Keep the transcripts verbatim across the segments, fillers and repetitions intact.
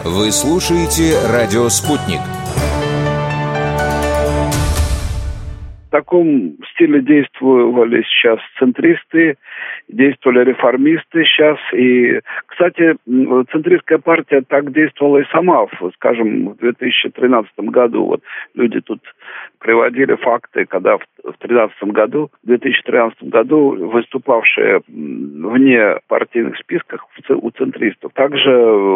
Вы слушаете «Радио Спутник». В таком стиле действовали сейчас центристы, действовали реформисты сейчас. И, кстати, центристская партия так действовала и сама, скажем, в две тысячи тринадцатом году. Вот люди тут приводили факты, когда в две тысячи тринадцатом году, в две тысячи тринадцатом году выступавшие вне партийных списках у центристов также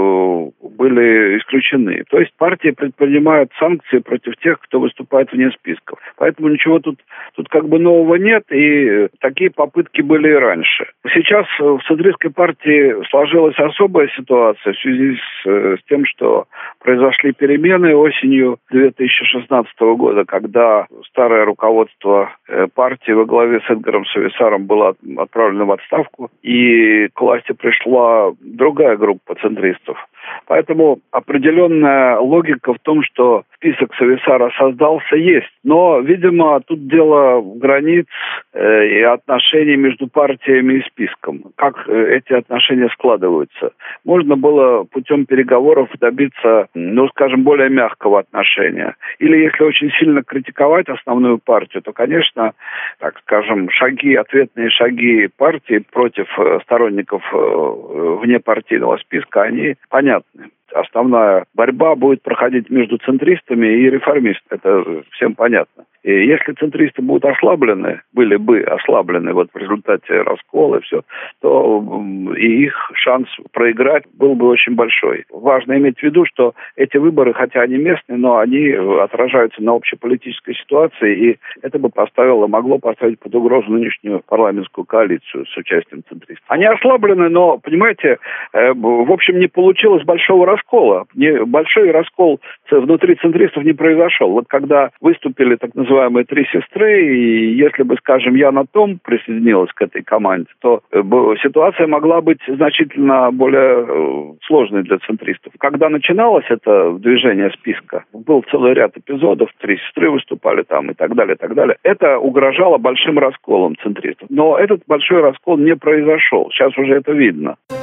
были исключены. То есть партии предпринимают санкции против тех, кто выступает вне списков. Поэтому ничего тут, тут как бы нового нет, и такие попытки были и раньше. Сейчас в центристской партии сложилась особая ситуация в связи с, с тем, что произошли перемены осенью две тысячи шестнадцатого года, когда старое руководство партии во главе с Эдгаром Сависаром было отправлено в отставку, и к власти пришла другая группа центристов. Поэтому определенная логика в том, что список Сависара создался, есть. Но, видимо, тут дело границ э, и отношений между партиями и списком. Как э, эти отношения складываются. Можно было путем переговоров добиться, ну, скажем, более мягкого отношения. Или если очень сильно критиковать основную партию, то, конечно, так скажем, шаги, ответные шаги партии против э, сторонников э, внепартийного списка, они понятны. Основная борьба будет проходить между центристами и реформистами. Это всем понятно. И если центристы будут ослаблены, были бы ослаблены вот в результате раскола и все, то и их шанс проиграть был бы очень большой. Важно иметь в виду, что эти выборы, хотя они местные, но они отражаются на общеполитической ситуации, и это бы поставило, могло поставить под угрозу нынешнюю парламентскую коалицию с участием центристов. Они ослаблены, но, понимаете, в общем, не получилось большого раскола. Не, большой раскол внутри центристов не произошел. Вот когда выступили так называемые называемые три сестры, и если бы, скажем, Яна Том присоединилась к этой команде, то ситуация могла быть значительно более сложной для центристов. Когда начиналось это движение списка, был целый ряд эпизодов, три сестры выступали там и так далее, и так далее. Это угрожало большим расколом центристов. Но этот большой раскол не произошел. Сейчас уже это видно.